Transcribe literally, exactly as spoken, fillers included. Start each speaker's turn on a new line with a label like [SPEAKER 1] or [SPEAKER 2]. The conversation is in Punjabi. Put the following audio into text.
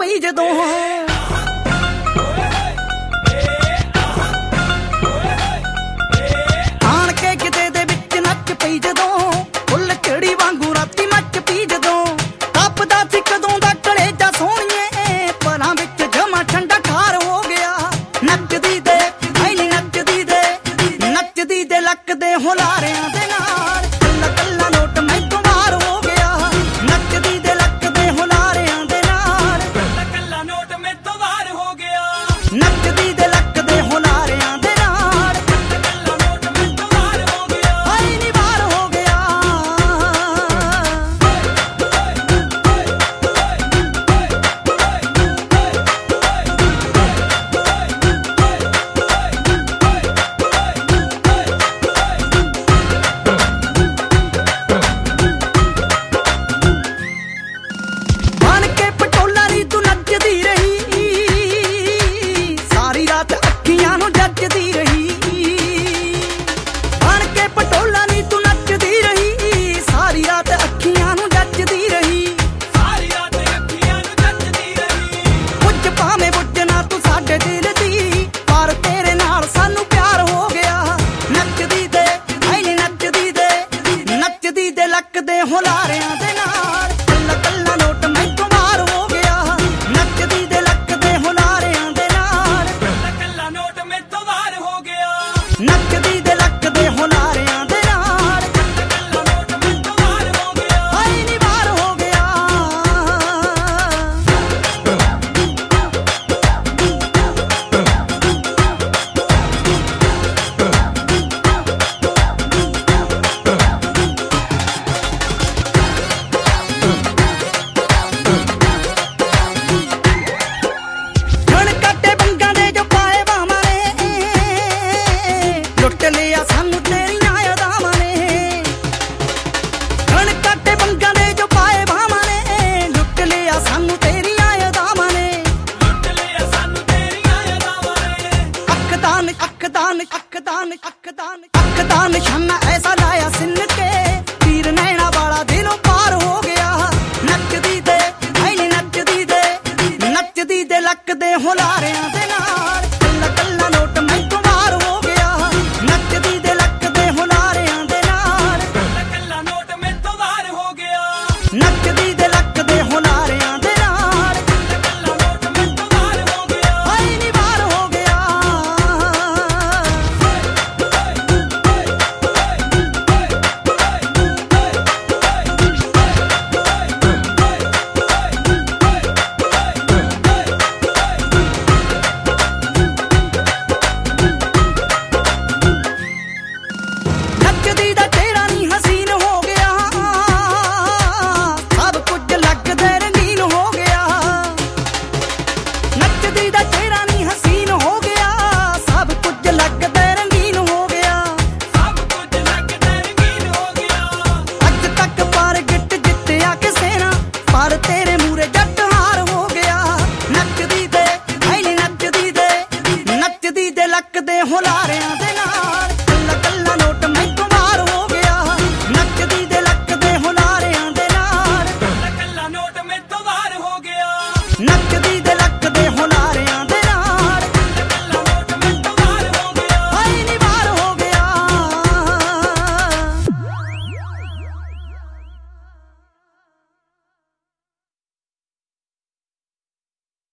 [SPEAKER 1] ਪਈ ਜਦੋਂ ਆਣ ਕੇ ਕਿਤੇ ਦੇ ਵਿੱਚ ਨੱਚ ਪਈ ਜਦੋਂ ਫੁੱਲ ਚੜੀ ਵਾਂਗੂ ਰਾਤੀ ਮੱਚ ਪਈ ਜਦੋਂ ਤਪਦਾ ਸੀ ਕਦੋਂ ਦਾ ਕਲੇਜਾ ਸੋਹਣੀਏ ਪਰਾਂ ਵਿੱਚ ਜਮਾ ਠੰਡਾ ਖਾਰ ਹੋ ਗਿਆ ਨੱਚਦੀ ਦੇ ਐ ਨੀ ਨੱਚਦੀ ਦੇ ਨੱਚਦੀ ਦੇ ਲੱਕ ਦੇ ਹੁਲਾਰਿਆਂ ਦੇ ਨਾਲ ਕੱਲਾ ਕੱਲਾ ਨੋਟ ਮੈਥੋਂ ਬਾਹਰ ਹੋ ਗਿਆ ਨੱਚਦੀ ਦੇ ਲੱਕ ਦੇ ਹੁਲਾਰਿਆਂ ਦੇ ਨਾਲ ਕੱਲਾ ਕੱਲਾ ਨੋਟ ਮੈਥੋਂ ਬਾਹਰ ਹੋ ਗਿਆ ਨੱਚਦੀ ਦੇ ਲੱਕ ਦੇ ਹੁਲਾਰਿਆਂ ਦੇ ਨਾਲ ਕੱਲਾ ਕੱਲਾ ਨੋਟ ਮੈਥੋਂ ਬਾਹਰ ਹੋ ਗਿਆ ਆਈ ਨੀ ਬਾਹਰ ਹੋ ਗਿਆ ਬਣ ਕੇ ਪਟੋਲਾ ਨੀ ਤੂੰ ਨੱਚਦੀ ਰਹੀ ਸਾਰੀ ਰਾਤ ਅੱਖੀਆਂ ਨੂੰ ਜੱਜਦੀ ਰਹੀ ਬਣ ਕੇ ਪਟੋਲਾ ਨੀ ਤੂੰ ਨੱਚਦੀ ਰਹੀ ਸਾਰੀ ਰਾਤ ਅੱਖੀਆਂ ਨੂੰ ਜੱਜਦੀ ਰਹੀ ਸਾਰੀ ਰਾਤ ਅੱਖੀਆਂ ਨੂੰ ਜੱਜਦੀ ਰਹੀ ਕੁਝ ਭਾਵੇਂ ਬੁੱਝ ਨਾ ਤੂੰ ਸਾਡੇ ਦਿਲ ਦੀ ਪਰ ਤੇਰੇ ਨਾਲ ਸਾਨੂੰ ਪਿਆਰ ਹੋ ਗਿਆ ਨੱਚਦੀ ਦੇ ਐ ਨੀ ਨੱਚਦੀ ਦੇ ਨੱਚਦੀ ਦੇ ਲੱਕ ਦੇ ਹੁਲਾਰਿਆਂ ਦੇ ਨਾਲ ਕੱਲਾ ਕੱਲਾ ਨੋਟ ਮੈਥੋਂ ਬਾਹਰ ਹੋ ਗਿਆ ਨੱਚਦੀ ਦੇ ਲੱਕ ਦੇ ਹੁਲਾਰਿਆਂ ਦੇ ਨਾਲ ਕੱਲਾ ਕੱਲਾ ਨੋਟ ਮੈਥੋਂ ਬਾਹਰ ਹੋ ਗਿਆ ਨੱਚਦੀ ਦੇ ਲੱਕ ਦੇ ਹੁਲਾਰਿਆਂ ਦੇ ਨਾਲ ਕੱਲਾ ਕੱਲਾ ਨੋਟ ਮੈਥੋਂ ਬਾਹਰ ਹੋ ਗਿਆ ਆਈ ਨੀ ਬਾਹਰ ਹੋ ਗਿਆ ਹੁਣ ਕੱਟੇ ਬੰਗਾਂ ਦੇ ਜੋ ਪਾਏ ਬਾਵਾਂ ਨੇ ਲੁੱਟ ਲਿਆ ਸਾਨੂੰ ਤੇਰੀਆਂ ਅਦਾਵਾਂ ਨੇ ਹੁਣ ਕੱਟੇ ਬੰਗਾਂ ਦੇ ਜੋ ਪਾਏ ਬਾਵਾਂ ਨੇ ਲੁੱਟ ਲਿਆ ਸਾਨੂੰ ਤੇਰੀਆਂ ਅਦਾਵਾਂ ਨੇ ਲੁੱਟ ਲਿਆ ਸਾਨੂੰ ਤੇਰੀਆਂ ਅਦਾਵਾਂ ਨੇ ਅੱਖ ਦਾ ਨ- ਅੱਖ ਦਾ ਨ- ਅੱਖ ਦਾ ਨ- ਅੱਖ ਦਾ ਨ- ਅੱਖ ਦਾ ਨਿਸ਼ਾਨਾ ਐਸਾ ਲਾਇਆ ਸਿੰਨ ਕੇ ਤੀਰ ਨੈਣਾ ਵਾਲਾ ਦਿਲੋਂ ਪਾਰ ਹੋ ਗਿਆ ਨੱਚਦੀ ਦੇ ਐ ਨੀ ਨੱਚਦੀ ਦੇ ਨੱਚਦੀ ਦੇ ਲੱਕ ਦੇ ਹੁਲਾਰਿਆਂ ਦੇ ਨਾਲ ਕੱਲਾ ਕੱਲਾ ਨੋਟ ਮੈਥੋਂ ਬਾਹਰ ਹੋ ਗਿਆ ਨੱਚਦੀ ਦੇ ਲੱਕ ਦੇ ਹੁਲਾਰਿਆਂ ਦੇ ਨਾਲ ਕੱਲਾ ਕੱਲਾ ਨੋਟ ਮੈਥੋਂ ਬਾਹਰ ਹੋ ਗਿਆ ਨੱਚਦੀ ਦੇ ਲੱਕ ਦੇ ਹੁਲਾਰਿਆਂ ਦੇ ਨਾਲ ਕੱਲਾ ਕੱਲਾ ਨੋਟ ਮੈਥੋਂ ਬਾਹਰ ਹੋ ਗਿਆ ਆਈ ਨੀ ਬਾਹਰ ਹੋ ਗਿਆ ਨੱਚਦੀ ਦਾ ਤੇਰਾ ਨੀ ਹਸੀਨ ਹੋ ਗਿਆ ਸਭ ਕੁਝ ਲੱਗਦਾ ਰੰਗੀਨ ਹੋ ਗਿਆ ਨੱਚਦੀ ਦਾ ਤੇਰਾ ਨੀ ਹਸੀਨ ਹੋ ਗਿਆ ਸਭ ਕੁਝ ਲੱਗਦਾ ਰੰਗੀਨ ਹੋ ਗਿਆ ਸਭ ਕੁਝ ਲੱਗਦਾ ਰੰਗੀਨ ਹੋ ਗਿਆ ਅੱਜ ਤੱਕ ਪਰ ਗਿੱਟ ਜਿੱਤਿਆ ਕਿਸੇ ਨਾ ਪਰ ਤੇਰੇ ਮੂਰੇ ਜੱਟ ਹਾਰ ਹੋ ਗਿਆ ਨੱਚਦੀ ਦੇ ਐ ਨੀ ਨੱਚਦੀ ਦੇ ਨੱਚਦੀ ਦੇ ਲੱਕ ਦੇ ਹੁਲਾਰਿਆਂ ਦੇ ਨਾਲ ਕੱਲਾ ਕੱਲਾ ਨੋਟ ਮੈਥੋਂ ਬਾਹਰ ਹੋ ਗਿਆ ਨੱਚਦੀ ਦੇ ਲੱਕ ਦੇ ਹੁਲਾਰਿਆਂ ਦੇ ਨਾਲ ਕੱਲਾ ਕੱਲਾ ਨੋਟ ਮੈਥੋਂ ਬਾਹਰ ਹੋ ਗਿਆ ਨੱਚਦੀ